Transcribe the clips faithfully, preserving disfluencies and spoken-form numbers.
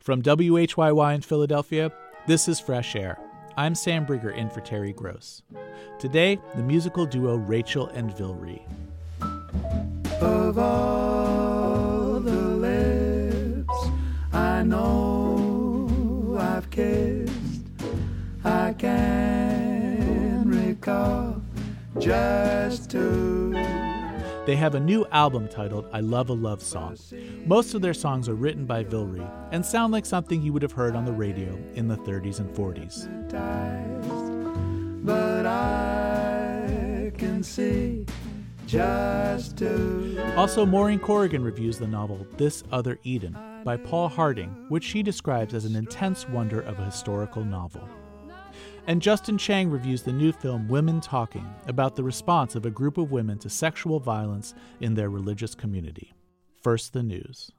From W H Y Y in Philadelphia, this is Fresh Air. I'm Sam Brigger in for Terry Gross. Today, the musical duo Rachel and Vilry. Of all the lips I know I've kissed, I can recall just two. They have a new album titled I Love a Love Song. Most of their songs are written by Vilry and sound like something you would have heard on the radio in the thirties and forties. But I can see just two. Also, Maureen Corrigan reviews the novel This Other Eden by Paul Harding, which she describes as an intense wonder of a historical novel. And Justin Chang reviews the new film Women Talking, about the response of a group of women to sexual violence in their religious community. First, the news.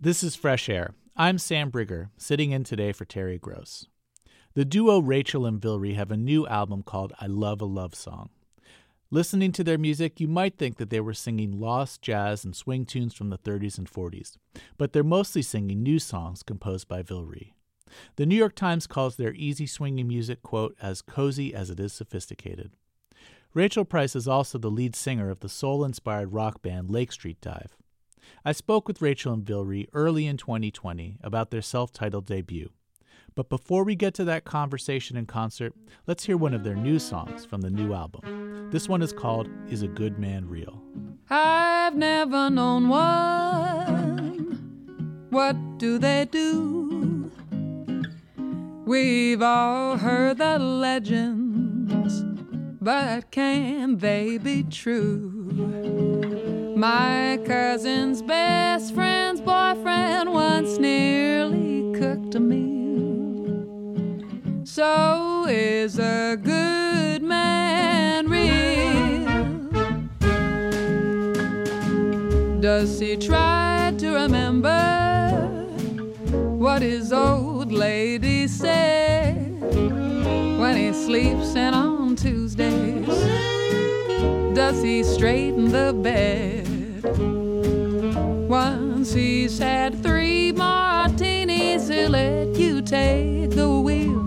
This is Fresh Air. I'm Sam Brigger, sitting in today for Terry Gross. The duo Rachel and Vilry have a new album called I Love a Love Song. Listening to their music, you might think that they were singing lost jazz and swing tunes from the thirties and forties, but they're mostly singing new songs composed by Vilry. The New York Times calls their easy swinging music, quote, as cozy as it is sophisticated. Rachel Price is also the lead singer of the soul-inspired rock band Lake Street Dive. I spoke with Rachel and Vilry early in twenty twenty about their self-titled debut. But before we get to that conversation in concert, let's hear one of their new songs from the new album. This one is called Is a Good Man Real? I've never known one. What do they do? We've all heard the legends, but can they be true? My cousin's best friend's boyfriend once nearly cooked a meal. So is a good man real? Does he try to remember what his old lady said when he sleeps in on Tuesdays? Does he straighten the bed once he's had three martinis? He'll let you take the wheel.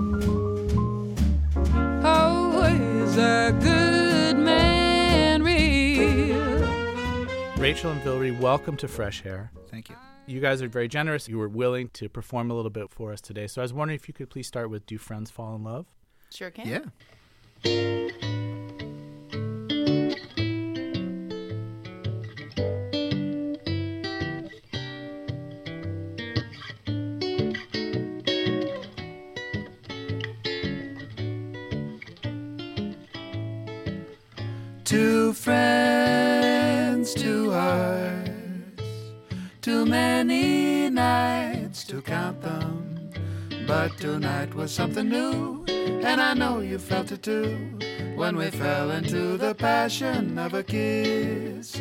Oh, is a good man real? Rachel and Vilry, welcome to Fresh Air. Thank you. You guys are very generous. You were willing to perform a little bit for us today. So I was wondering if you could please start with Do Friends Fall in Love? Sure can. Yeah. Two friends, two hearts, too many nights to count them. But tonight was something new, and I know you felt it too, when we fell into the passion of a kiss.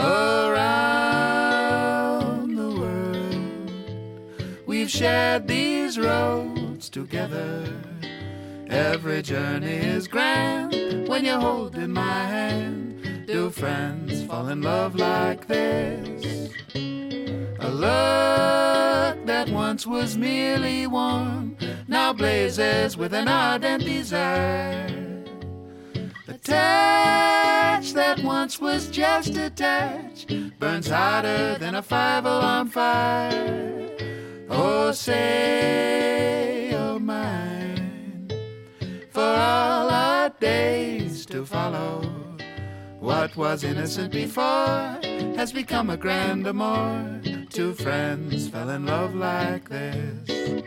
Around the world, we've shared these roads together. Every journey is grand when you're holding my hand. Do friends fall in love like this? A look that once was merely warm now blazes with an ardent desire. A touch that once was just a touch burns hotter than a five-alarm fire. Oh, say you're mine for all our days to follow. What was innocent before has become a grand amour. Two friends fell in love like this.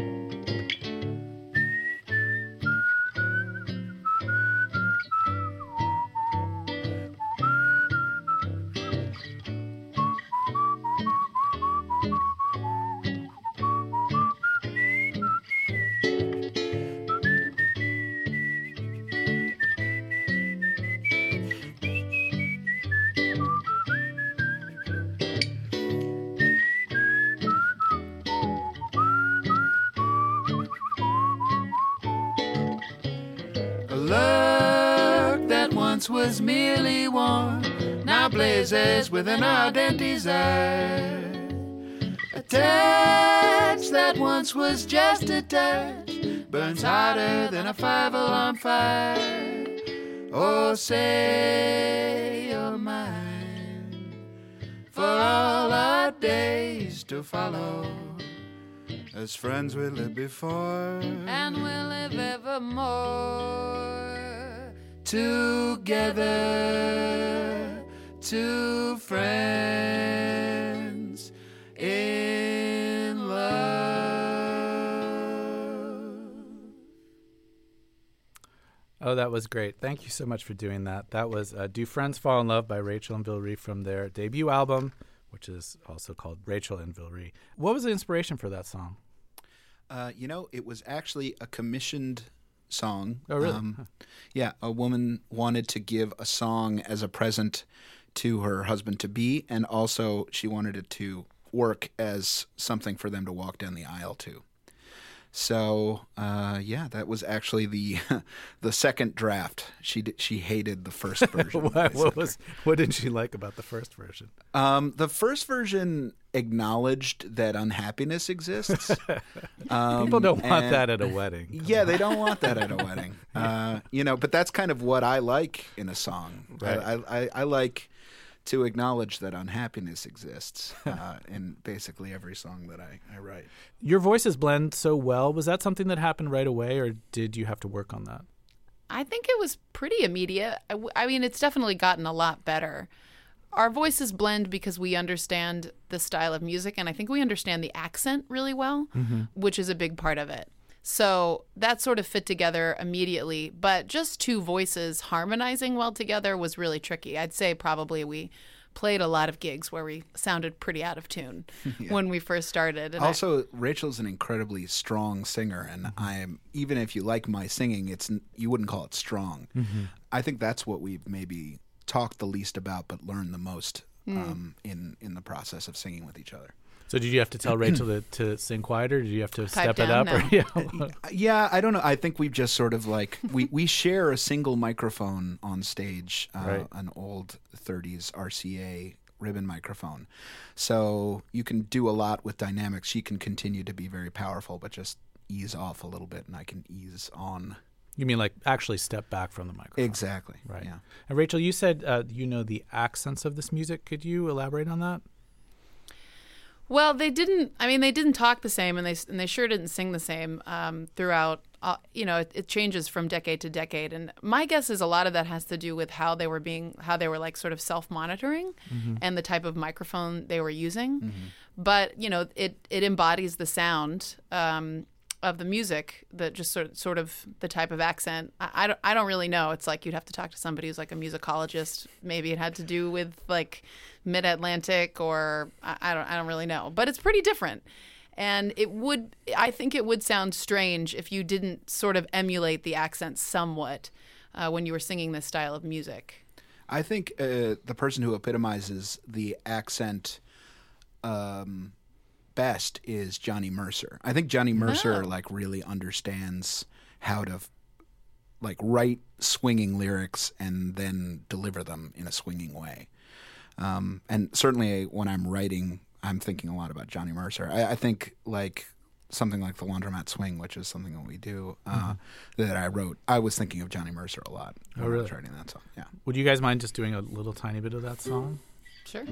Was merely warm, now blazes with an ardent desire. A touch that once was just a touch burns hotter than a five-alarm fire. Oh, say you're mine for all our days to follow. As friends we lived before, and we'll live evermore. Together, two friends in love. Oh, that was great. Thank you so much for doing that. That was uh, Do Friends Fall in Love by Rachel and Vilry from their debut album, which is also called Rachel and Vilry. What was the inspiration for that song? Uh, you know, it was actually a commissioned song. Oh, really? Um, huh. Yeah, a woman wanted to give a song as a present to her husband-to-be, and also she wanted it to work as something for them to walk down the aisle to. So uh, yeah, that was actually the the second draft. She did, she hated the first version. what, what was what did she like about the first version? Um, the first version acknowledged that unhappiness exists. Um, People don't want and- that at a wedding. Yeah, they don't want that at a wedding. Uh, you know, but that's kind of what I like in a song. Right. I, I, I like to acknowledge that unhappiness exists uh, in basically every song that I, I write. Your voices blend so well. Was that something that happened right away, or did you have to work on that? I think it was pretty immediate. I, w- I mean, it's definitely gotten a lot better. Our voices blend because we understand the style of music, and I think we understand the accent really well, mm-hmm. which is a big part of it. So that sort of fit together immediately, but just two voices harmonizing well together was really tricky. I'd say probably we played a lot of gigs where we sounded pretty out of tune yeah. when we first started. And also, I, Rachel's an incredibly strong singer, and I'm even if you like my singing, it's you wouldn't call it strong. Mm-hmm. I think that's what we've maybe talked the least about, but learned the most mm. um, in in the process of singing with each other. So did you have to tell Rachel to, to sing quieter? Did you have to Pipe step down? it up? No. Or, yeah. yeah, I don't know. I think we've just sort of like, we, we share a single microphone on stage, uh, right. an old thirties R C A ribbon microphone. So you can do a lot with dynamics. She can continue to be very powerful, but just ease off a little bit, and I can ease on. You mean like actually step back from the microphone? Exactly. Right. Yeah. And Rachel, you said uh, you know the accents of this music. Could you elaborate on that? Well, they didn't. I mean, they didn't talk the same, and they and they sure didn't sing the same um, throughout. Uh, you know, it, it changes from decade to decade, and my guess is a lot of that has to do with how they were being, how they were like sort of self-monitoring, mm-hmm. and the type of microphone they were using. Mm-hmm. But you know, it it embodies the sound um, of the music, that just sort of, sort of the type of accent. I, I don't I don't really know. It's like you'd have to talk to somebody who's like a musicologist. Maybe it had to do with like Mid-Atlantic, or I, I don't I don't really know, but it's pretty different. And it would I think it would sound strange if you didn't sort of emulate the accent somewhat uh, when you were singing this style of music. I think uh, the person who epitomizes the accent um, best is Johnny Mercer. I think Johnny Mercer Oh. like really understands how to like write swinging lyrics and then deliver them in a swinging way. Um, and certainly when I'm writing, I'm thinking a lot about Johnny Mercer. I, I think like something like the Laundromat Swing, which is something that we do, uh, mm-hmm. that I wrote, I was thinking of Johnny Mercer a lot when oh, really? I was writing that song. Yeah. Would you guys mind just doing a little tiny bit of that song? Sure.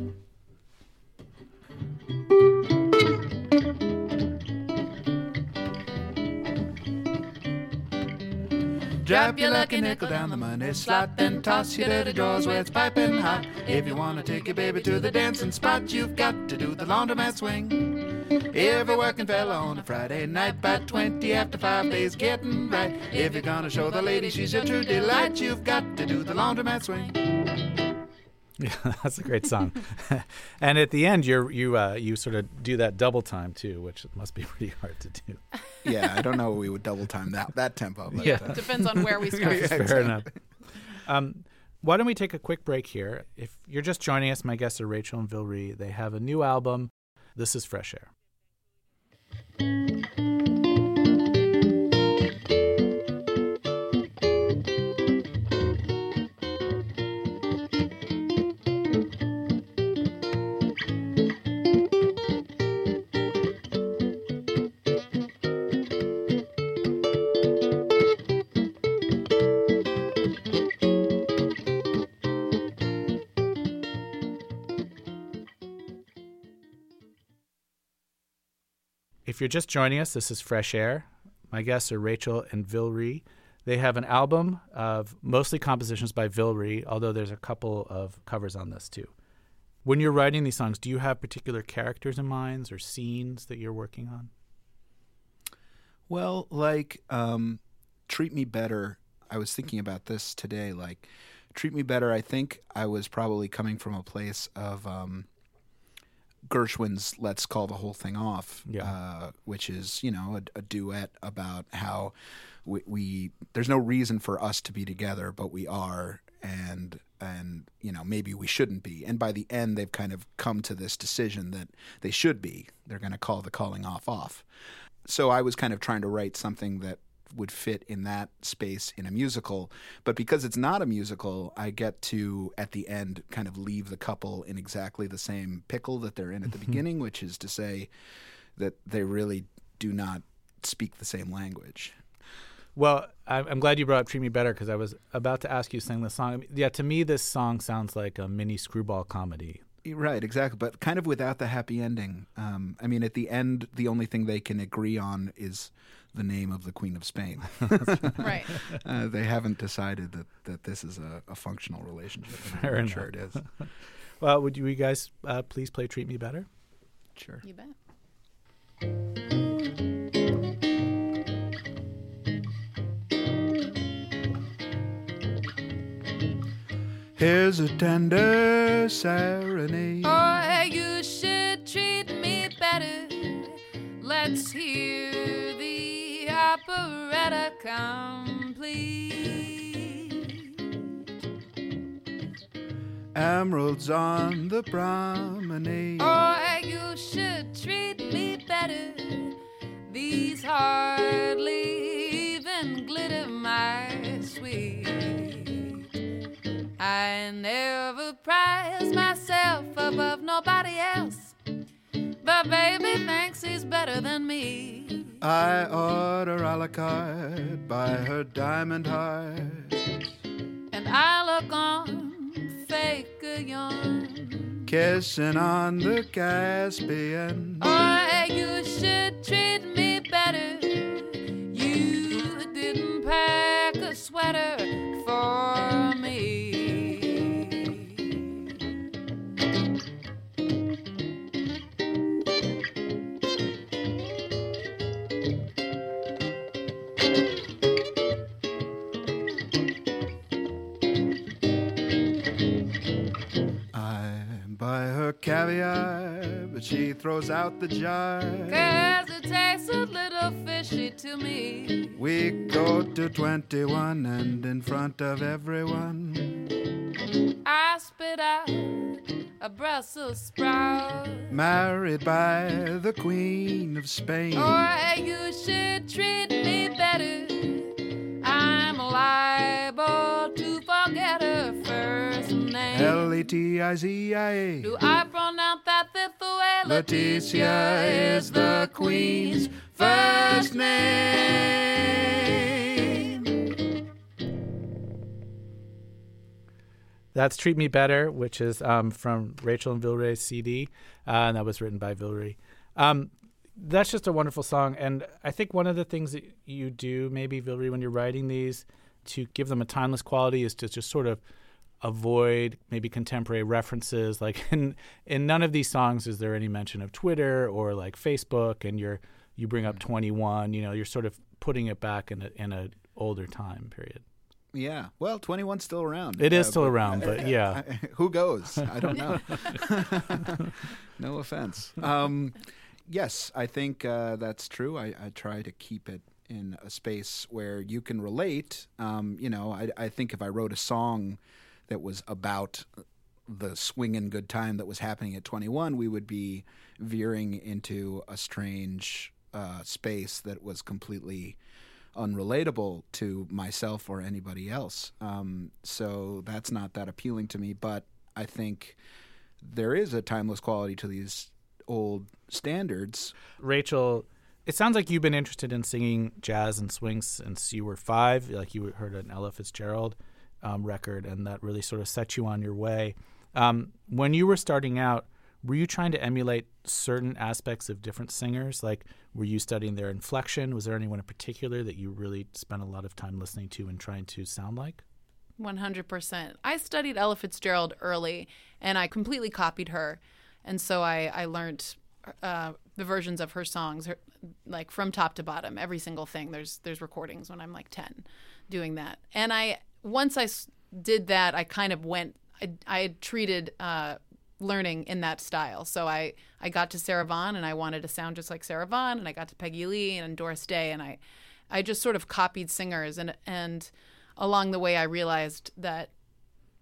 Drop your lucky nickel down the money slot, then toss your dirty drawers where it's piping hot. If you want to take your baby to the dancing spot, you've got to do the laundromat swing. Every working fella on a Friday night, by twenty after five days getting right. If you're gonna show the lady she's your true delight, you've got to do the laundromat swing. Yeah, that's a great song. And at the end, you're, you uh, you sort of do that double time too, which must be pretty hard to do. Yeah, I don't know if we would double time that that tempo. But, Yeah. uh, Depends on where we start. Yeah, Fair exactly. enough. Um, why don't we take a quick break here? If you're just joining us, my guests are Rachel and Vilry. They have a new album. This is Fresh Air. If you're just joining us, this is Fresh Air. My guests are Rachel and Vilry. They have an album of mostly compositions by Vilry, although there's a couple of covers on this too. When you're writing these songs, do you have particular characters in mind or scenes that you're working on? Well, like um, Treat Me Better, I was thinking about this today. Like, Treat Me Better, I think I was probably coming from a place of um, Gershwin's Let's Call the Whole Thing Off, Yeah. uh, which is, you know, a, a duet about how we, we there's no reason for us to be together, but we are, and and you know maybe we shouldn't be. And by the end, they've kind of come to this decision that they should be. They're going to call the calling off off. So I was kind of trying to write something that would fit in that space in a musical. But because it's not a musical, I get to, at the end, kind of leave the couple in exactly the same pickle that they're in at the beginning, which is to say that they really do not speak the same language. Well, I'm glad you brought up Treat Me Better, because I was about to ask you to sing this song. Yeah, to me, this song sounds like a mini screwball comedy. Right, exactly, but kind of without the happy ending. Um, I mean, at the end, the only thing they can agree on is the name of the Queen of Spain. Right. Uh, they haven't decided that, that this is a, a functional relationship. Fair I'm enough. sure it is. Well, would you guys uh, please play Treat Me Better? Sure. You bet. Here's a tender serenade. Oh, you should treat me better. Let's hear the operetta complete. Emeralds on the promenade. Oh, you should treat me better. These hardly even glitter, my sweet. I never prize myself above nobody else, but baby thinks he's better than me. I order a la carte by her diamond heart, And I look on, fake a yawn. kissing on the Caspian. Oh, you should treat me better. You didn't pack a sweater for me. I buy her caviar, but she throws out the jar. 'Cause it tastes a little fishy to me. We go to twenty-one, and in front of everyone, I spit out a Brussels sprout. married by the Queen of Spain. Or you should treat me better. I'm liable to forget her first name. L E T I Z I A. Do I pronounce that fifth way? Leticia is the Queen's first name. That's Treat Me Better, which is um, from Rachel and Vilray's C D, uh, and that was written by Vilray. Um, that's just a wonderful song, and I think one of the things that you do, maybe, Vilray, when you're writing these, to give them a timeless quality is to just sort of avoid maybe contemporary references. Like in in none of these songs is there any mention of Twitter or like Facebook, and you're you bring up twenty-one. You know, you're sort of putting it back in a in a older time period. Yeah, well, twenty-one's still around. It is Uh, still around, but yeah. I, who goes? I don't know. No offense. Um, yes, I think uh, that's true. I, I try to keep it in a space where you can relate. Um, you know, I, I think if I wrote a song that was about the swinging good time that was happening at twenty-one, we would be veering into a strange uh, space that was completely unrelatable to myself or anybody else. Um, so that's not that appealing to me, but I think there is a timeless quality to these old standards. Rachel, it sounds like you've been interested in singing jazz and swing since you were five. Like you heard an Ella Fitzgerald um, record, and that really sort of set you on your way. Um, when you were starting out, were you trying to emulate certain aspects of different singers? Like, were you studying their inflection? Was there anyone in particular that you really spent a lot of time listening to and trying to sound like? one hundred percent. I studied Ella Fitzgerald early, and I completely copied her. And so I, I learned uh, the versions of her songs, her, like from top to bottom, every single thing. There's there's recordings when I'm like ten doing that. And I once I s- did that, I kind of went, I, I had treated uh, learning in that style. So I, I got to Sarah Vaughan, and I wanted to sound just like Sarah Vaughan, and I got to Peggy Lee and Doris Day, and I, I just sort of copied singers. And, and along the way, I realized that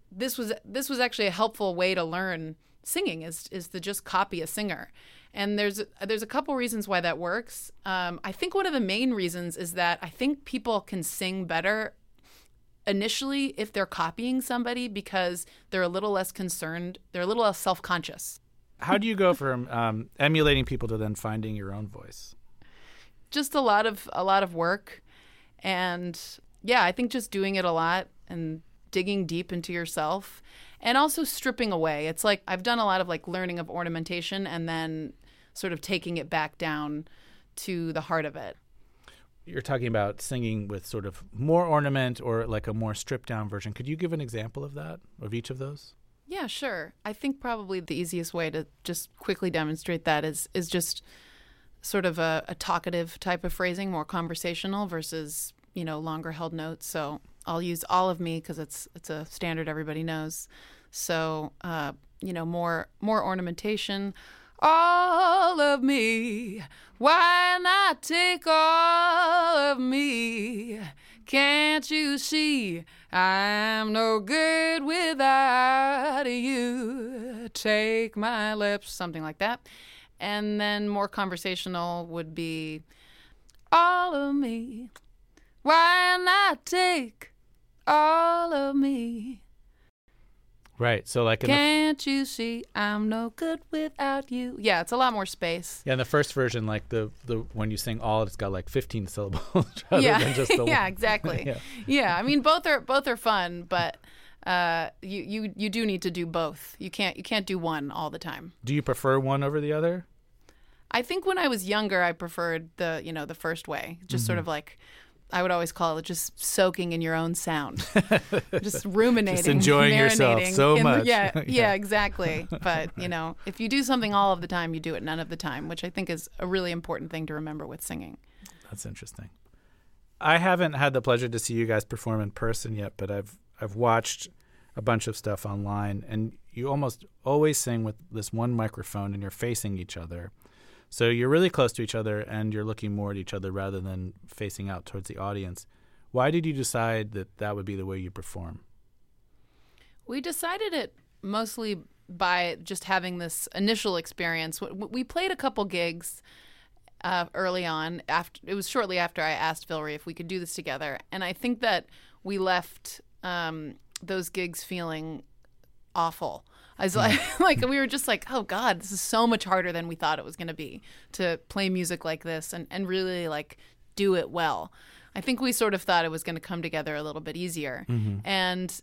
this was this was actually a helpful way to learn singing is is to just copy a singer. And there's there's a couple reasons why that works. Um, I think one of the main reasons is that I think people can sing better initially if they're copying somebody because they're a little less concerned, they're a little less self-conscious. How do you go from um, emulating people to then finding your own voice? Just a lot of a lot of work, and yeah, I think just doing it a lot and digging deep into yourself, and also stripping away. It's like I've done a lot of like learning of ornamentation and then sort of taking it back down to the heart of it. You're talking about singing with sort of more ornament or like a more stripped down version. Could you give an example of that, of each of those? Yeah, sure. I think probably the easiest way to just quickly demonstrate that is is just sort of a, a talkative type of phrasing, more conversational versus, you know, longer held notes. So I'll use all of me because it's it's a standard everybody knows. So, uh, you know, more more ornamentation. All of me, why not take all of me? Can't you see I'm no good without you? Take my lips, something like that. And then more conversational would be all of me, why not take all of me? Right. So like in the, Can't you see I'm no good without you? Yeah, it's a lot more space. yeah, in the first version, like the, the when you sing all, it's got like fifteen syllables rather Yeah, than just the yeah, one. exactly. Yeah. yeah. I mean, both are both are fun, but uh, you, you you do need to do both. You can't you can't do one all the time. Do you prefer one over the other? I think when I was younger, I preferred the you know the first way, just sort of like. I would always call it just soaking in your own sound, just ruminating, Just enjoying yourself marinating so in the- much. yeah, Yeah. yeah, exactly. But, you know, if you do something all of the time, you do it none of the time, which I think is a really important thing to remember with singing. That's interesting. I haven't had the pleasure to see you guys perform in person yet, but I've I've watched a bunch of stuff online, and you almost always sing with this one microphone and you're facing each other. So you're really close to each other and you're looking more at each other rather than facing out towards the audience. Why did you decide that that would be the way you perform? We decided it mostly by just having this initial experience. W- We played a couple gigs uh, early on. After it was shortly after I asked Vilry if we could do this together, and I think that we left um, those gigs feeling awful. I was like, like we were just like, oh God, this is so much harder than we thought it was going to be to play music like this and, and really like do it well. I think we sort of thought it was going to come together a little bit easier. Mm-hmm. And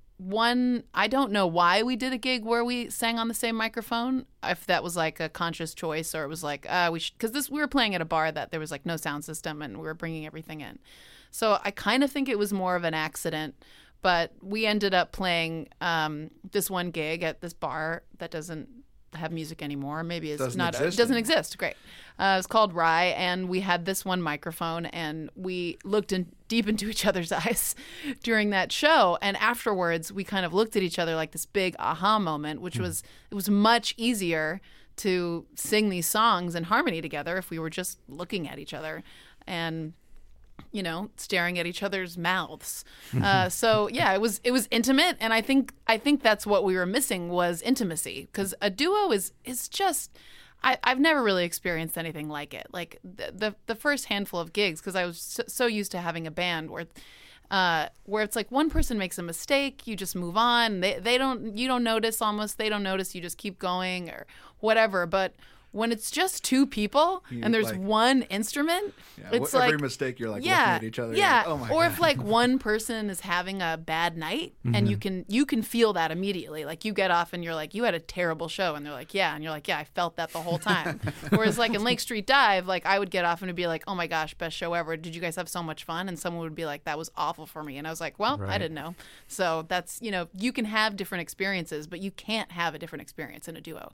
one, I don't know why we did a gig where we sang on the same microphone, if that was like a conscious choice or it was like, uh, we should, because this we were playing at a bar that there was like no sound system and we were bringing everything in. So I kind of think it was more of an accident. But we ended up playing um, this one gig at this bar that doesn't have music anymore. Maybe it's Doesn't not. exist It doesn't anymore. exist. Great. Uh, it's called Rye, and we had this one microphone, and we looked in, deep into each other's eyes during that show. And afterwards, we kind of looked at each other like this big aha moment, which Hmm. was it was much easier to sing these songs in harmony together if we were just looking at each other. And you know, staring at each other's mouths. Uh, so yeah, it was it was intimate, and I think I think that's what we were missing was intimacy, because a duo is is just. I, I've never really experienced anything like it. Like the the, the first handful of gigs, because I was so, so used to having a band where. Uh, where it's like one person makes a mistake, you just move on. They they don't you don't notice almost. They don't notice. You just keep going or whatever. But when it's just two people You, and there's like- one instrument, Yeah, it's wh- every like mistake you're like yeah, looking at each other. you're yeah. like, oh my or God. if like one person is having a bad night and you can you can feel that immediately. Like you get off and you're like, you had a terrible show, and they're like, yeah, and you're like, yeah, I felt that the whole time. Whereas like in Lake Street Dive, like I would get off and it'd be like, oh my gosh, best show ever. Did you guys have so much fun? And someone would be like, that was awful for me, and I was like, well, I Right. didn't know. So that's you know you can have different experiences, but you can't have a different experience in a duo.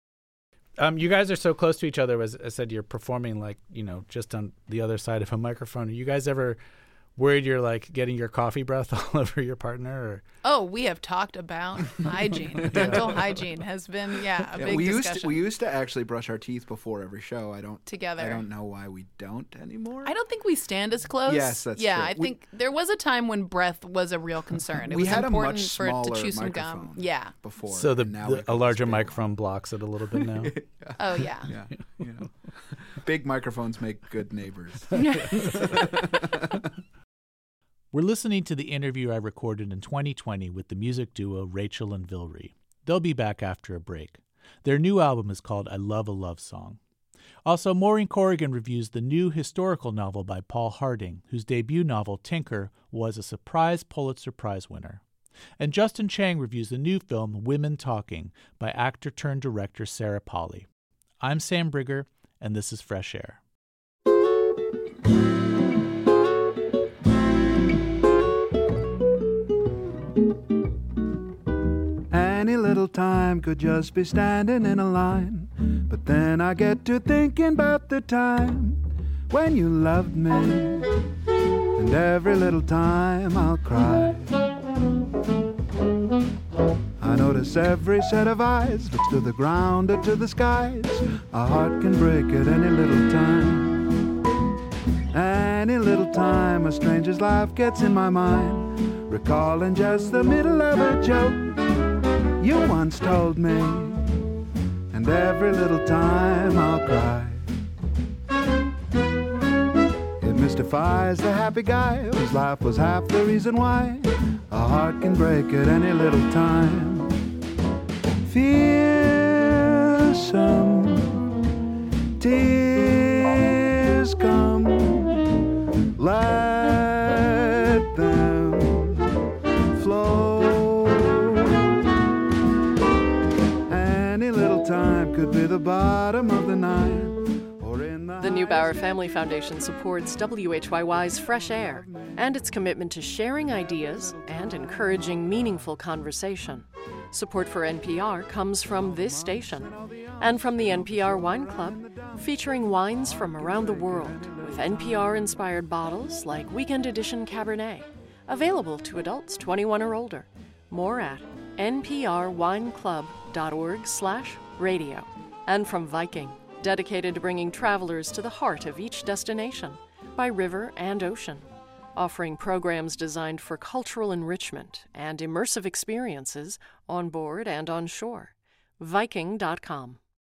Um, you guys are so close to each other. As I said, you're performing like, you know, just on the other side of a microphone. Are you guys ever worried you're like getting your coffee breath all over your partner? Or? Oh, we have talked about hygiene. Dental hygiene has been, yeah, a Yeah, big we discussion. used to, we used to actually brush our teeth before every show. I don't Together. I don't know why we don't anymore. I don't think we stand as close. Yes, that's yeah, true. I We- think there was a time when breath was a real concern. It we was had a important much for it smaller to chew some microphone gum. Yeah. before. So the, and now the we've a got this larger big microphone blocks it a little bit now. one. Oh yeah. yeah, you know, big microphones make good neighbors. We're listening to the interview I recorded in twenty twenty with the music duo Rachel and Vilry. They'll be back after a break. Their new album is called I Love a Love Song. Also, Maureen Corrigan reviews the new historical novel by Paul Harding, whose debut novel, Tinker, was a surprise Pulitzer Prize winner. And Justin Chang reviews the new film Women Talking by actor-turned-director Sarah Polley. I'm Sam Brigger, and this is Fresh Air. Any little time could just be standing in a line. But then I get to thinking about the time when you loved me. And every little time I'll cry. I notice every set of eyes looks to the ground or to the skies. A heart can break at any little time. Any little time a stranger's laugh gets in my mind, recalling just the middle of a joke you once told me, and every little time I'll cry. It mystifies the happy guy whose laugh was half the reason why a heart can break at any little time. Fearsome tears come, let them flow. Time could be the bottom of the night, or in the The Neubauer Family Foundation supports W H Y Y's Fresh Air and its commitment to sharing ideas and encouraging meaningful conversation. Support for N P R comes from this station and from the N P R Wine Club, featuring wines from around the world with N P R-inspired bottles like Weekend Edition Cabernet, available to adults twenty-one or older. More at nprwineclub.org slash radio. And from Viking, dedicated to bringing travelers to the heart of each destination by river and ocean, offering programs designed for cultural enrichment and immersive experiences on board and on shore. Viking dot com.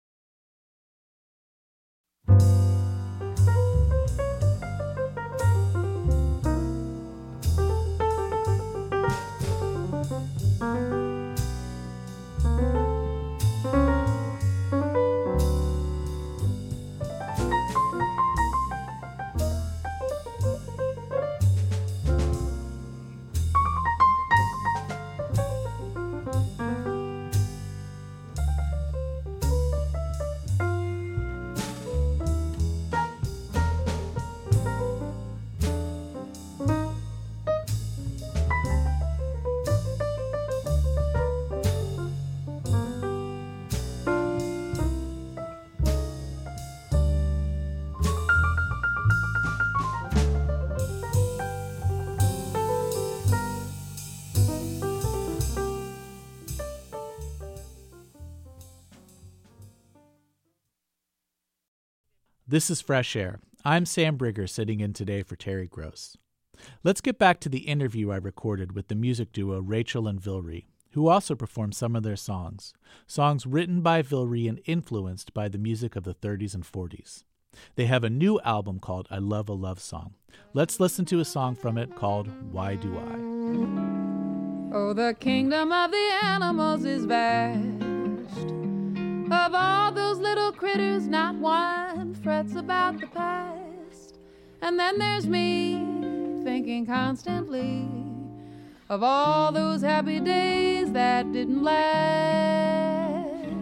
This is Fresh Air. I'm Sam Brigger, sitting in today for Terry Gross. Let's get back to the interview I recorded with the music duo Rachel and Vilry, who also performed some of their songs, songs written by Vilry and influenced by the music of the thirties and forties. They have a new album called I Love a Love Song. Let's listen to a song from it called Why Do I? Oh, the kingdom of the animals is vast. Of all those little critters, not one frets about the past. And then there's me, thinking constantly of all those happy days that didn't last.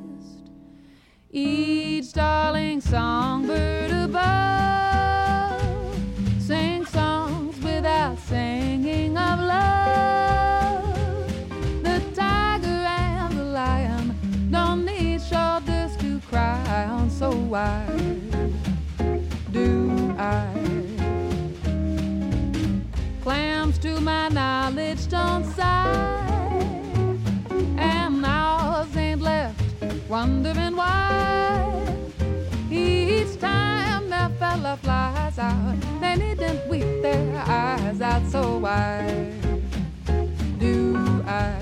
Each starling songbird above sings songs without singing of love. The tiger and the lion don't need shoulders to cry on, so why do I wondering why each time that fella flies out, they needn't weep their eyes out. So why do I?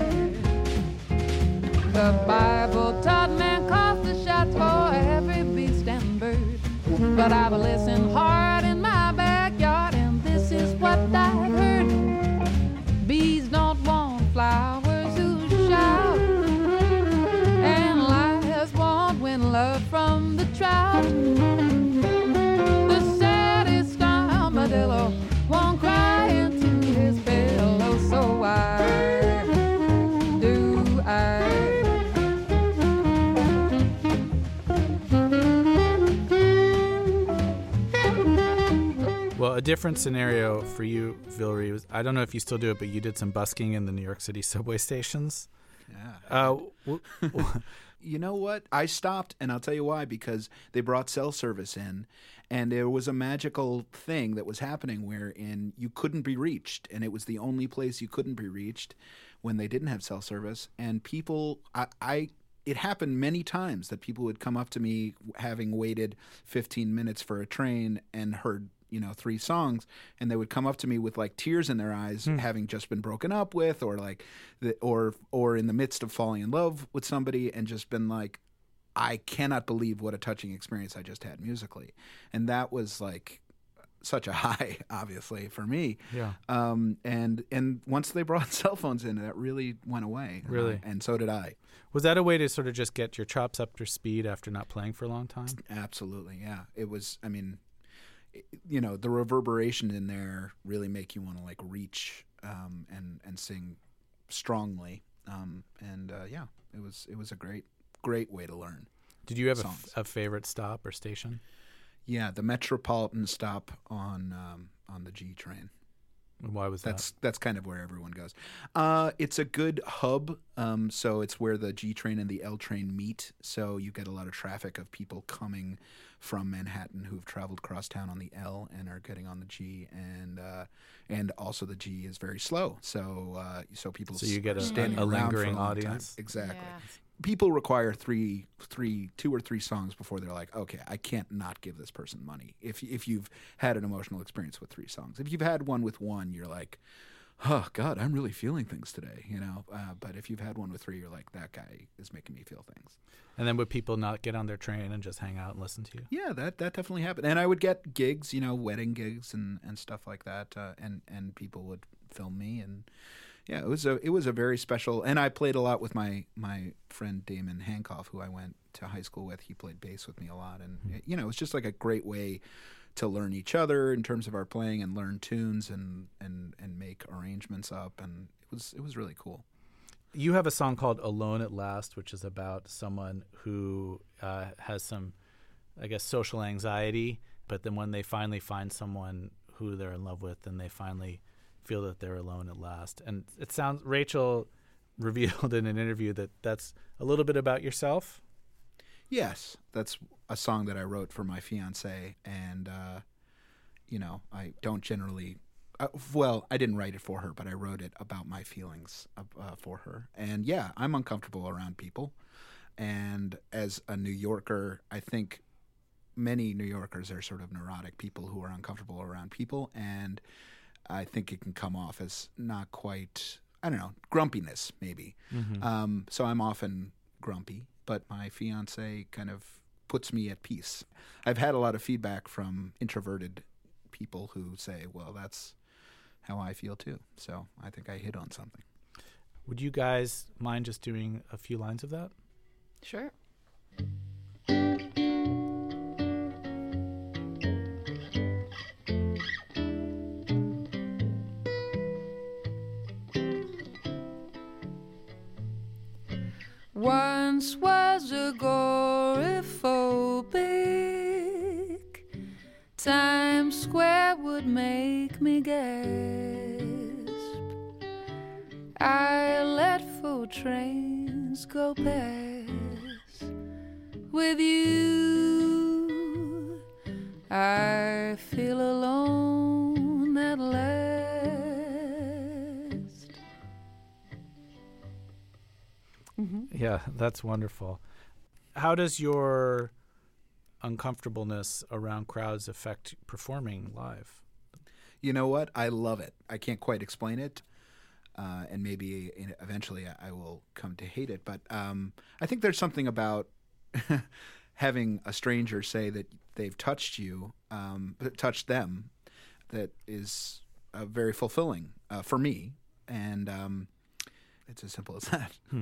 The Bible taught man calls the shots for every beast and bird, but I've listened hard in my backyard, and this is what I've heard. Bees don't want flowers who shout, and liars won't win love from the trout. The saddest armadillo won't cry into his pillow. So why do I? Well, a different scenario for you, Vilry, was, I don't know if you still do it, but you did some busking in the New York City subway stations. Yeah. Uh, w- w- You know what? I stopped, and I'll tell you why, because they brought cell service in, and there was a magical thing that was happening wherein you couldn't be reached, and it was the only place you couldn't be reached when they didn't have cell service. And people, I, I it happened many times that people would come up to me having waited fifteen minutes for a train and heard, you know, three songs, and they would come up to me with like tears in their eyes, Hmm. having just been broken up with, or like, the, or or in the midst of falling in love with somebody, and just been like, I cannot believe what a touching experience I just had musically, and that was like such a high, obviously, for me. yeah. Um, and and once they brought cell phones in, that really went away. And Really? I- and so did I. Was that a way to sort of just get your chops up to speed after not playing for a long time? Absolutely, yeah. It was. I mean. You know, the reverberation in there really make you want to like reach um, and and sing strongly, um, and uh, yeah, it was it was a great great way to learn. Did you have a, f- songs. a favorite stop or station? Yeah, the Metropolitan stop on um, on the G train. And why was That's that's kind of where everyone goes. Uh, it's a good hub, um, so it's where the G train and the L train meet. So you get a lot of traffic of people coming from Manhattan who've traveled across town on the L and are getting on the G, and uh, and also the G is very slow. So uh, so people So you get are a- standing a around for lingering long time. audience? Exactly. Yeah. People require three, three, two or three songs before they're like, okay, I can't not give this person money. If if you've had an emotional experience with three songs, if you've had one with one, you're like, oh God, I'm really feeling things today, you know. Uh, but if you've had one with three, you're like, that guy is making me feel things. And then would people not get on their train and just hang out and listen to you? Yeah, that that definitely happened. And I would get gigs, you know, wedding gigs and, and stuff like that, uh, and and people would film me, and yeah, it was a it was a very special. And I played a lot with my my friend Damon Hancock, who I went to high school with. He played bass with me a lot, and Mm-hmm. it, you know, it was just like a great way to learn each other in terms of our playing, and learn tunes, and and and make arrangements up, and it was it was really cool. You have a song called Alone at Last, which is about someone who uh, has some, I guess, social anxiety, but then when they finally find someone who they're in love with, then they finally feel that they're alone at last. And it sounds, Rachel revealed in an interview that that's a little bit about yourself. Yes, that's a song that I wrote for my fiance, and uh, you know, I don't generally. Uh, well, I didn't write it for her, but I wrote it about my feelings uh, for her. And yeah, I'm uncomfortable around people. And as a New Yorker, I think many New Yorkers are sort of neurotic people who are uncomfortable around people. And I think it can come off as not quite, I don't know, grumpiness maybe. Mm-hmm. Um, so I'm often grumpy, but my fiance kind of puts me at peace. I've had a lot of feedback from introverted people who say, well, that's how I feel too. So I think I hit on something. Would you guys mind just doing a few lines of that? Sure. Once was agoraphobic. Times Square would make me gasp. I let full trains go past. With you, I feel alone at last. Yeah, that's wonderful. how does your uncomfortableness around crowds affect performing live? You know what? I love it. I can't quite explain it. Uh, and maybe eventually I will come to hate it. But um, I think there's something about having a stranger say that they've touched you, um, touched them, that is uh, very fulfilling uh, for me. And um, it's as simple as that. Hmm.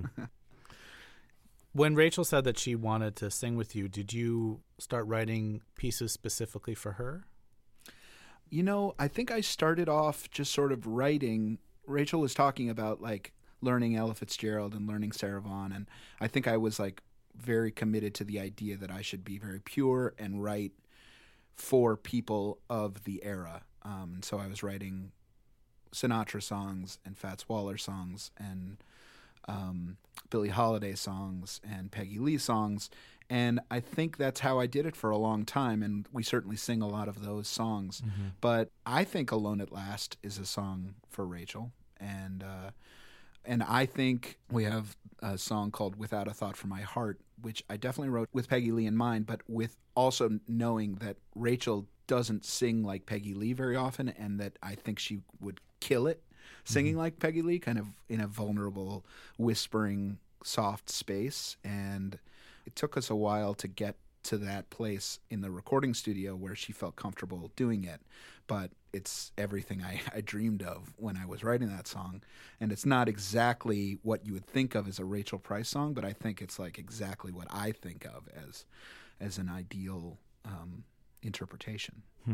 When Rachel said that she wanted to sing with you, did you start writing pieces specifically for her? You know, I think I started off just sort of writing. Rachel was talking about like learning Ella Fitzgerald and learning Sarah Vaughan, and I think I was like very committed to the idea that I should be very pure and write for people of the era. Um, and so I was writing Sinatra songs and Fats Waller songs and um, Billie Holiday songs and Peggy Lee songs. And I think that's how I did it for a long time, and we certainly sing a lot of those songs. Mm-hmm. But I think Alone at Last is a song for Rachel, and uh, and I think we have a song called Without a Thought for My Heart, which I definitely wrote with Peggy Lee in mind, but with also knowing that Rachel doesn't sing like Peggy Lee very often, and that I think she would kill it singing mm-hmm. like Peggy Lee, kind of in a vulnerable, whispering, soft space. And it took us a while to get to that place in the recording studio where she felt comfortable doing it. But it's everything I, I dreamed of when I was writing that song. And it's not exactly what you would think of as a Rachel Price song, but I think it's like exactly what I think of as as an ideal um, interpretation. Hmm.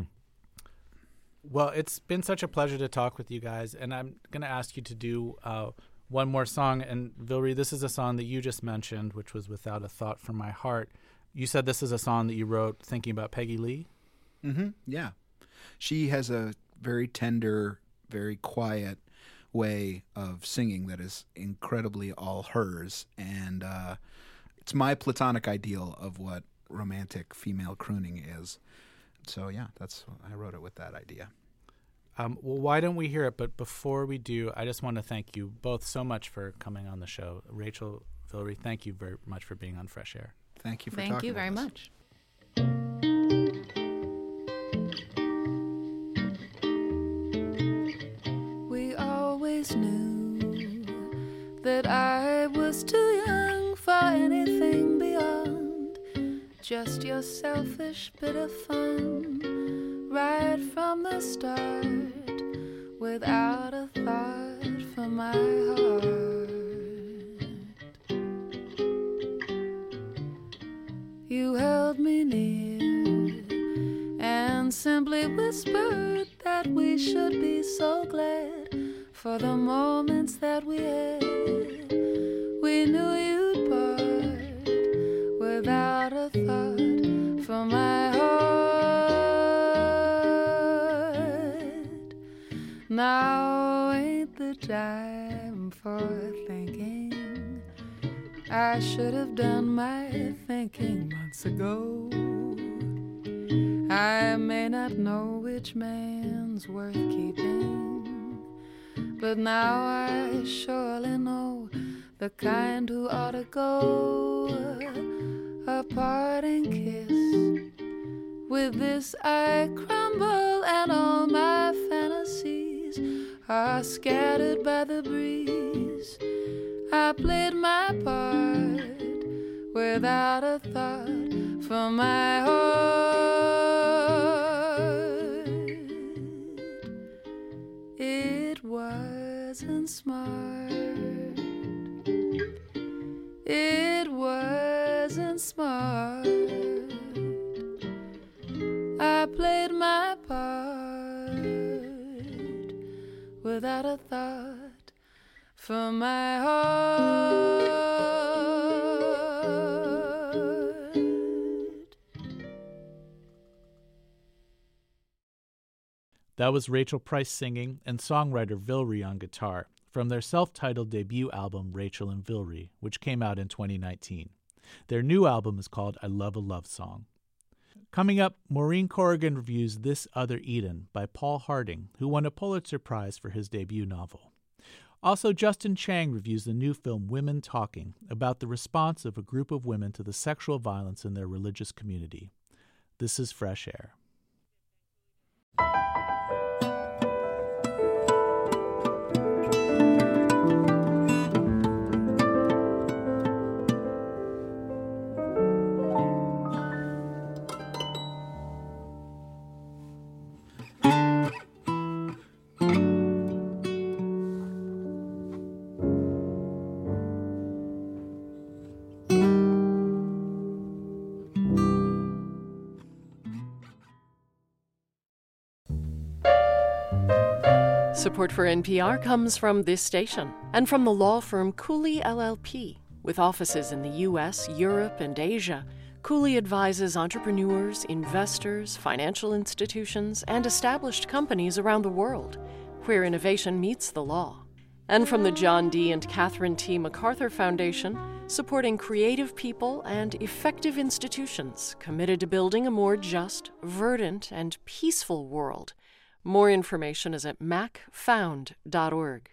Well, it's been such a pleasure to talk with you guys, and I'm going to ask you to do uh, one more song. And Vilry, this is a song that you just mentioned, which was Without a Thought for My Heart. You said this is a song that you wrote thinking about Peggy Lee? Mm-hmm. Yeah. She has a very tender, very quiet way of singing that is incredibly all hers. And uh, it's my platonic ideal of what romantic female crooning is. So, yeah, that's I wrote it with that idea. Um, well, why don't we hear it? But before we do, I just want to thank you both so much for coming on the show. Rachel, Vilry, thank you very much for being on Fresh Air. Thank you for thank talking you very with us. much. We always knew that I was too young for anything beyond just your selfish bit of fun, right from the start, without a thought for my heart. You held me near and simply whispered that we should be so glad for the moments that we had. We knew you'd part without a thought for my heart. Now ain't the time for thinking. I should have done my thinking months ago. I may not know which man's worth keeping, but now I surely know the kind who ought to go. A parting kiss, with this I crumble, and all my fantasies are scattered by the breeze. I played my part without a thought for my heart. It wasn't smart. It wasn't smart. I played my part without a thought for my heart. That was Rachel Price singing and songwriter Vilry on guitar from their self-titled debut album Rachel and Vilry, which came out in twenty nineteen. Their new album is called I Love a Love Song. Coming up, Maureen Corrigan reviews This Other Eden by Paul Harding, who won a Pulitzer Prize for his debut novel. Also, Justin Chang reviews the new film Women Talking, about the response of a group of women to the sexual violence in their religious community. This is Fresh Air. Support for N P R comes from this station and from the law firm Cooley L L P. With offices in the U S, Europe, and Asia, Cooley advises entrepreneurs, investors, financial institutions, and established companies around the world where innovation meets the law. And from the John D. and Catherine T. MacArthur Foundation, supporting creative people and effective institutions committed to building a more just, verdant, and peaceful world. More information is at mac found dot org.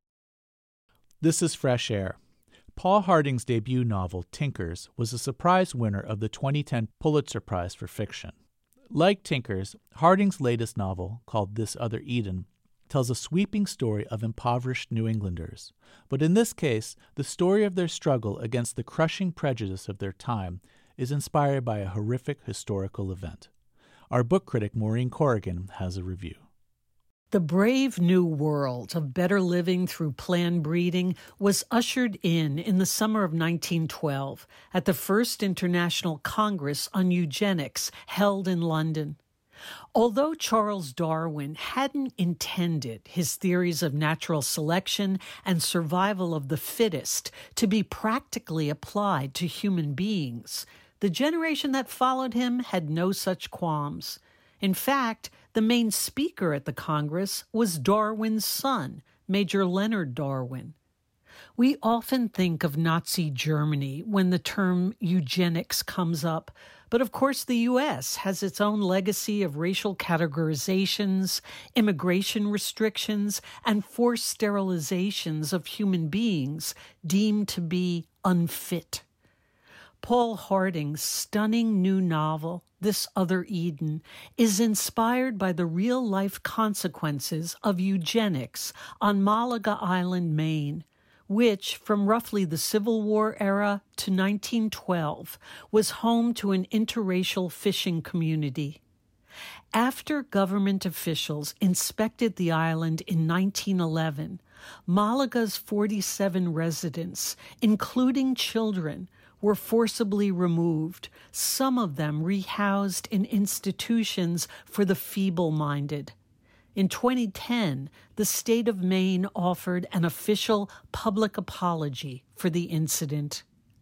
This is Fresh Air. Paul Harding's debut novel, Tinkers, was a surprise winner of the twenty ten Pulitzer Prize for Fiction. Like Tinkers, Harding's latest novel, called This Other Eden, tells a sweeping story of impoverished New Englanders. But in this case, the story of their struggle against the crushing prejudice of their time is inspired by a horrific historical event. Our book critic, Maureen Corrigan, has a review. The brave new world of better living through planned breeding was ushered in in the summer of nineteen twelve at the first International Congress on Eugenics held in London. Although Charles Darwin hadn't intended his theories of natural selection and survival of the fittest to be practically applied to human beings, the generation that followed him had no such qualms. In fact, the main speaker at the Congress was Darwin's son, Major Leonard Darwin. We often think of Nazi Germany when the term eugenics comes up, but of course the U S has its own legacy of racial categorizations, immigration restrictions, and forced sterilizations of human beings deemed to be unfit. Paul Harding's stunning new novel, This Other Eden, is inspired by the real-life consequences of eugenics on Malaga Island, Maine, which, from roughly the Civil War era to nineteen twelve, was home to an interracial fishing community. After government officials inspected the island in nineteen eleven, Malaga's forty-seven residents, including children, were forcibly removed, some of them rehoused in institutions for the feeble-minded. In twenty ten, the state of Maine offered an official public apology for the incident.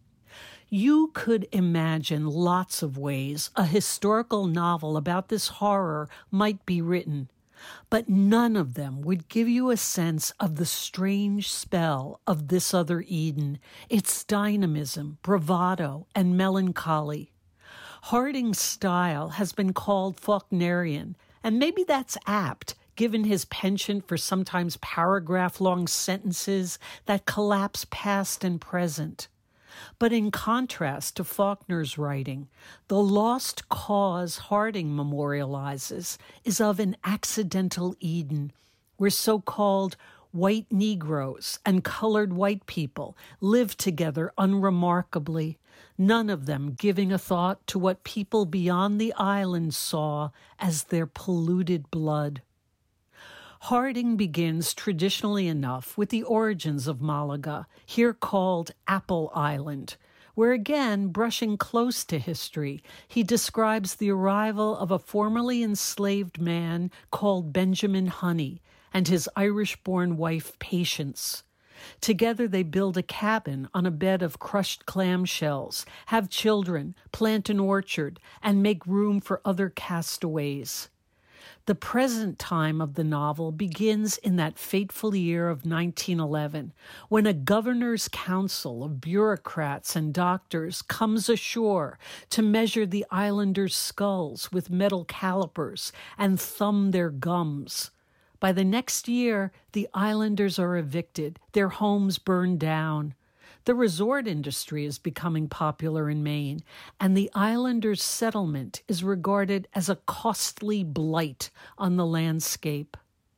You could imagine lots of ways a historical novel about this horror might be written, but none of them would give you a sense of the strange spell of This Other Eden, its dynamism, bravado, and melancholy. Harding's style has been called Faulknerian, and maybe that's apt, given his penchant for sometimes paragraph-long sentences that collapse past and present. But in contrast to Faulkner's writing, the lost cause Harding memorializes is of an accidental Eden, where so-called white Negroes and colored white people live together unremarkably, none of them giving a thought to what people beyond the island saw as their polluted blood. Harding begins traditionally enough with the origins of Malaga, here called Apple Island, where again, brushing close to history, he describes the arrival of a formerly enslaved man called Benjamin Honey and his Irish-born wife Patience. Together they build a cabin on a bed of crushed clamshells, have children, plant an orchard, and make room for other castaways. The present time of the novel begins in that fateful year of nineteen eleven, when a governor's council of bureaucrats and doctors comes ashore to measure the islanders' skulls with metal calipers and thumb their gums. By the next year, the islanders are evicted, their homes burned down. The resort industry is becoming popular in Maine, and the islanders' settlement is regarded as a costly blight on the landscape.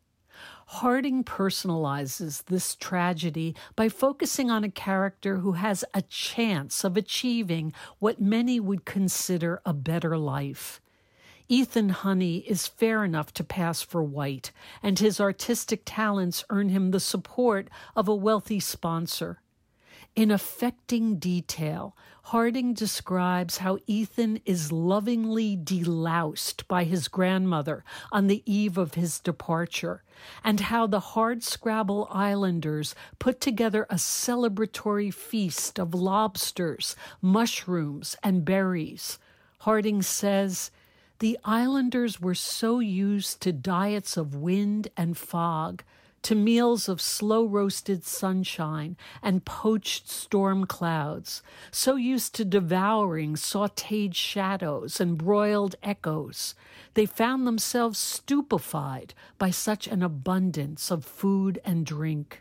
Harding personalizes this tragedy by focusing on a character who has a chance of achieving what many would consider a better life. Ethan Honey is fair enough to pass for white, and his artistic talents earn him the support of a wealthy sponsor. In affecting detail, Harding describes how Ethan is lovingly deloused by his grandmother on the eve of his departure, and how the Hardscrabble Islanders put together a celebratory feast of lobsters, mushrooms, and berries. Harding says, "The islanders were so used to diets of wind and fog, to meals of slow-roasted sunshine and poached storm clouds, so used to devouring sautéed shadows and broiled echoes. They found themselves stupefied by such an abundance of food and drink."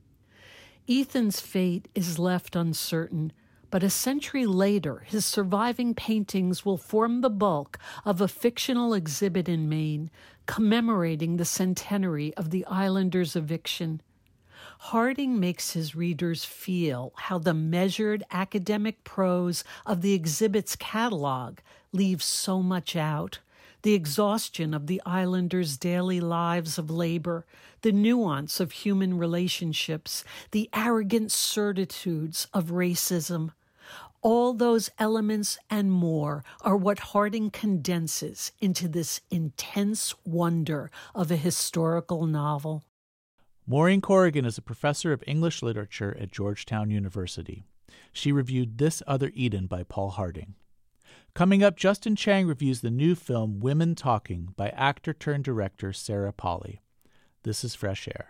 Ethan's fate is left uncertain, but a century later, his surviving paintings will form the bulk of a fictional exhibit in Maine commemorating the centenary of the islanders' eviction. Harding makes his readers feel how the measured academic prose of the exhibit's catalog leaves so much out. The exhaustion of the islanders' daily lives of labor, the nuance of human relationships, the arrogant certitudes of racism. All those elements and more are what Harding condenses into this intense wonder of a historical novel. Maureen Corrigan is a professor of English literature at Georgetown University. She reviewed This Other Eden by Paul Harding. Coming up, Justin Chang reviews the new film Women Talking by actor-turned-director Sarah Polley. This is Fresh Air.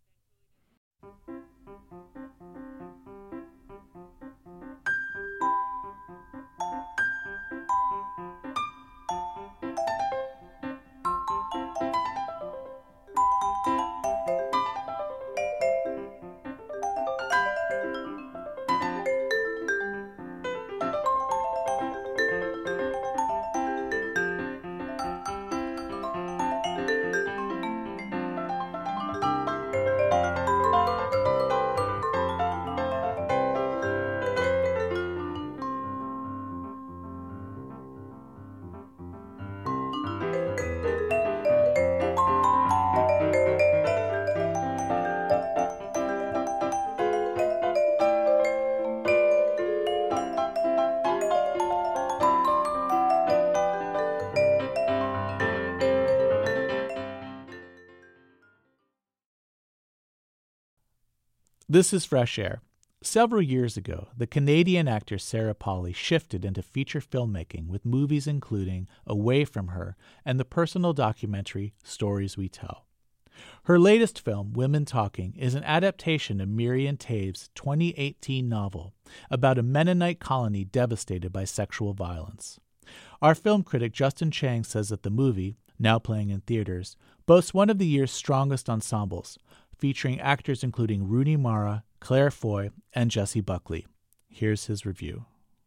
This is Fresh Air. Several years ago, the Canadian actor Sarah Polley shifted into feature filmmaking with movies including Away From Her and the personal documentary Stories We Tell. Her latest film, Women Talking, is an adaptation of Miriam Toews' twenty eighteen novel about a Mennonite colony devastated by sexual violence. Our film critic Justin Chang says that the movie, now playing in theaters, boasts one of the year's strongest ensembles, featuring actors including Rooney Mara, Claire Foy, and Jessie Buckley. Here's his review.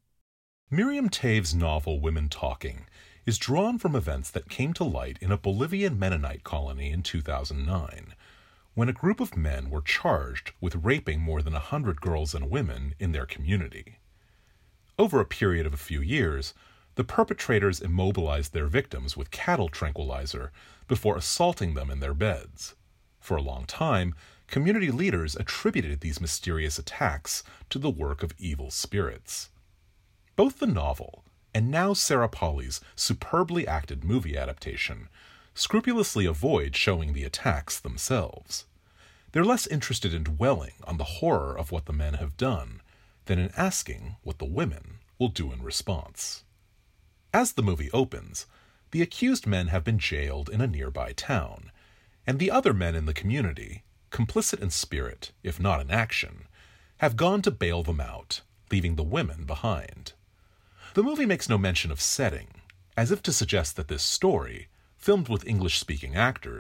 Miriam Toews' novel Women Talking is drawn from events that came to light in a Bolivian Mennonite colony in two thousand nine, when a group of men were charged with raping more than a hundred girls and women in their community. Over a period of a few years, the perpetrators immobilized their victims with cattle tranquilizer before assaulting them in their beds. For a long time, community leaders attributed these mysterious attacks to the work of evil spirits. Both the novel, and now Sarah Polley's superbly acted movie adaptation, scrupulously avoid showing the attacks themselves. They're less interested in dwelling on the horror of what the men have done than in asking what the women will do in response. As the movie opens, the accused men have been jailed in a nearby town, and the other men in the community, complicit in spirit, if not in action, have gone to bail them out, leaving the women behind. The movie makes no mention of setting, as if to suggest that this story, filmed with English-speaking actors,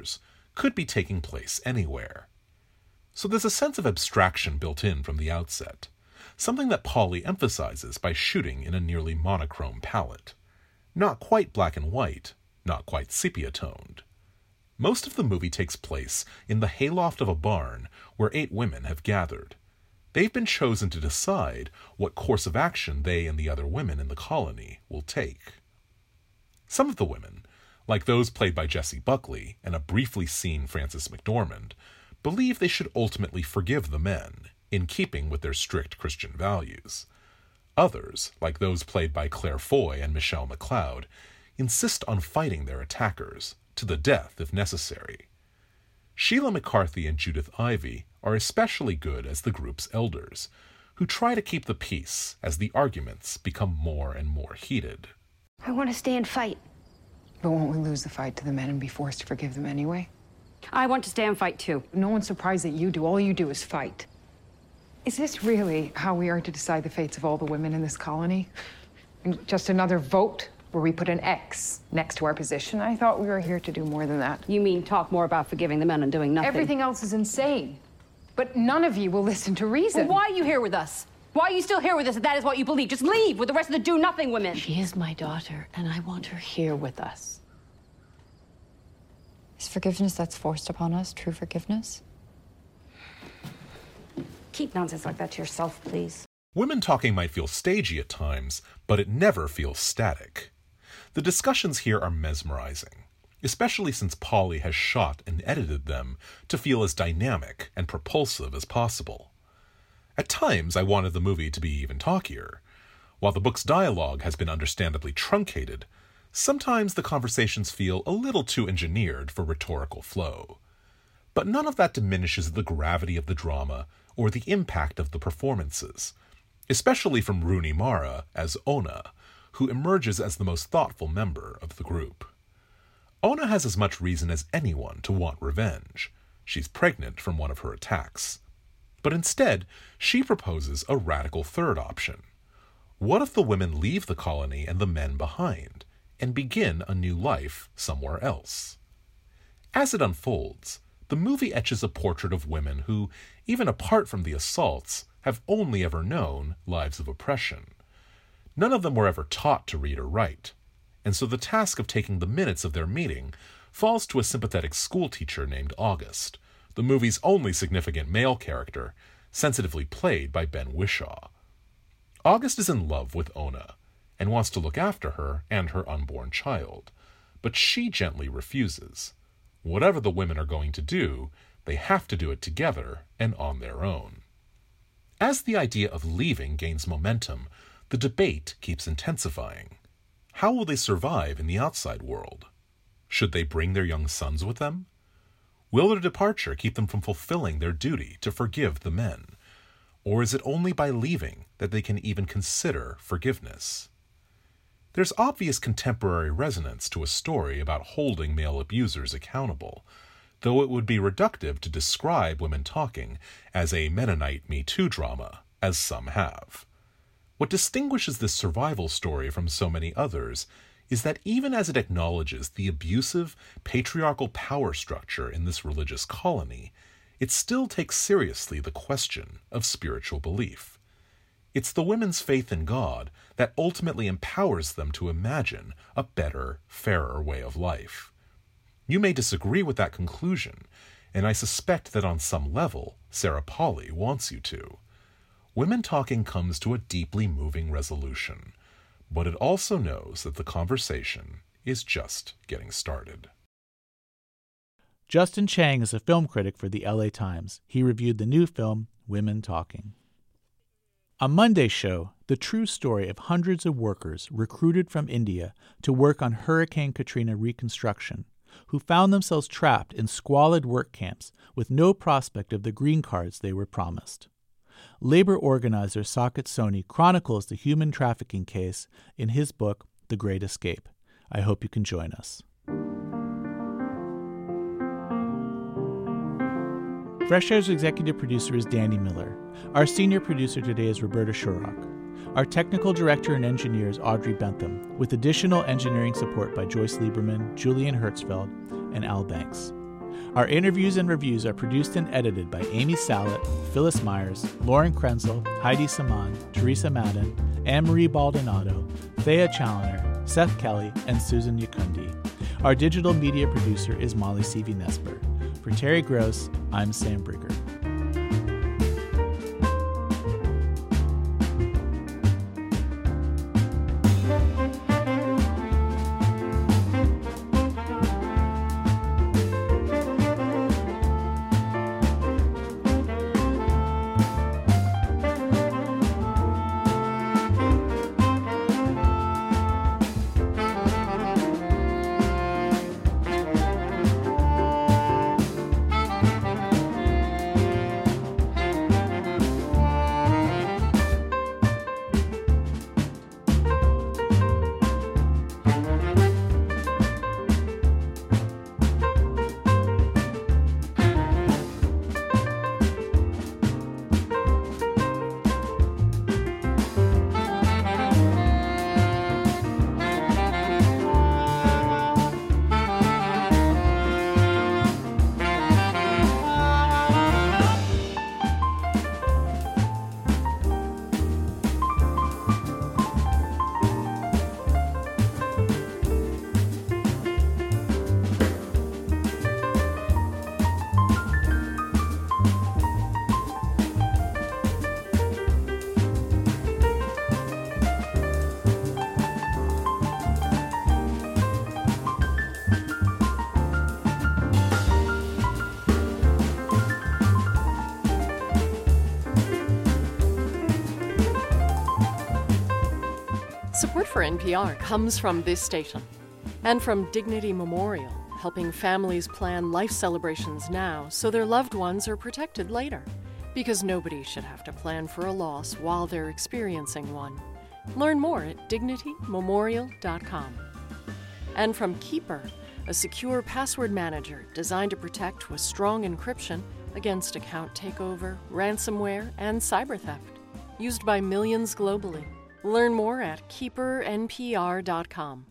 could be taking place anywhere. So there's a sense of abstraction built in from the outset, something that Pauly emphasizes by shooting in a nearly monochrome palette. Not quite black and white, not quite sepia-toned. Most of the movie takes place in the hayloft of a barn where eight women have gathered. They've been chosen to decide what course of action they and the other women in the colony will take. Some of the women, like those played by Jessie Buckley and a briefly seen Frances McDormand, believe they should ultimately forgive the men, in keeping with their strict Christian values. Others, like those played by Claire Foy and Michelle McLeod, insist on fighting their attackers, to the death if necessary. Sheila McCarthy and Judith Ivey are especially good as the group's elders, who try to keep the peace as the arguments become more and more heated. I want to stay and fight. But won't we lose the fight to the men and be forced to forgive them anyway? I want to stay and fight too. No one's surprised that you do. All you do is fight. Is this really how we are to decide the fates of all the women in this colony? And just another vote where we put an X next to our position? I thought we were here to do more than that. You mean talk more about forgiving the men and doing nothing? Everything else is insane. But none of you will listen to reason. Well, why are you here with us? Why are you still here with us if that is what you believe? Just leave with the rest of the do-nothing women. She is my daughter, and I want her here with us. Is forgiveness that's forced upon us true forgiveness? Keep nonsense like that to yourself, please. Women talking might feel stagey at times, but it never feels static. The discussions here are mesmerizing, especially since Pauly has shot and edited them to feel as dynamic and propulsive as possible. At times, I wanted the movie to be even talkier. While the book's dialogue has been understandably truncated, sometimes the conversations feel a little too engineered for rhetorical flow. But none of that diminishes the gravity of the drama or the impact of the performances, especially from Rooney Mara as Ona, who emerges as the most thoughtful member of the group. Ona has as much reason as anyone to want revenge. She's pregnant from one of her attacks. But instead, she proposes a radical third option. What if the women leave the colony and the men behind, and begin a new life somewhere else? As it unfolds, the movie etches a portrait of women who, even apart from the assaults, have only ever known lives of oppression. None of them were ever taught to read or write, and so the task of taking the minutes of their meeting falls to a sympathetic schoolteacher named August, the movie's only significant male character, sensitively played by Ben Whishaw. August is in love with Ona, and wants to look after her and her unborn child, but she gently refuses. Whatever the women are going to do, they have to do it together and on their own. As the idea of leaving gains momentum, the debate keeps intensifying. How will they survive in the outside world? Should they bring their young sons with them? Will their departure keep them from fulfilling their duty to forgive the men? Or is it only by leaving that they can even consider forgiveness? There's obvious contemporary resonance to a story about holding male abusers accountable, though it would be reductive to describe Women Talking as a Mennonite Me Too drama, as some have. What distinguishes this survival story from so many others is that even as it acknowledges the abusive, patriarchal power structure in this religious colony, it still takes seriously the question of spiritual belief. It's the women's faith in God that ultimately empowers them to imagine a better, fairer way of life. You may disagree with that conclusion, and I suspect that on some level, Sarah Pauly wants you to. Women Talking comes to a deeply moving resolution, but it also knows that the conversation is just getting started. Justin Chang is a film critic for the L A Times. He reviewed the new film, Women Talking. On Monday's show, the true story of hundreds of workers recruited from India to work on Hurricane Katrina reconstruction, who found themselves trapped in squalid work camps with no prospect of the green cards they were promised. Labor organizer Saket Soni chronicles the human trafficking case in his book, The Great Escape. I hope you can join us. Fresh Air's executive producer is Danny Miller. Our senior producer today is Roberta Shurrock. Our technical director and engineer is Audrey Bentham, with additional engineering support by Joyce Lieberman, Julian Hertzfeld, and Al Banks. Our interviews and reviews are produced and edited by Amy Salet, Phyllis Myers, Lauren Krenzel, Heidi Saman, Teresa Madden, Anne-Marie Baldonado, Thea Challoner, Seth Kelly, and Susan Yakundi. Our digital media producer is Molly Seavey-Nesper. For Terry Gross, I'm Sam Brigger. Support for N P R comes from this station and from Dignity Memorial, helping families plan life celebrations now so their loved ones are protected later. Because nobody should have to plan for a loss while they're experiencing one. Learn more at dignity memorial dot com. And from Keeper, a secure password manager designed to protect with strong encryption against account takeover, ransomware, and cyber theft. Used by millions globally. Learn more at keeper N P R dot com.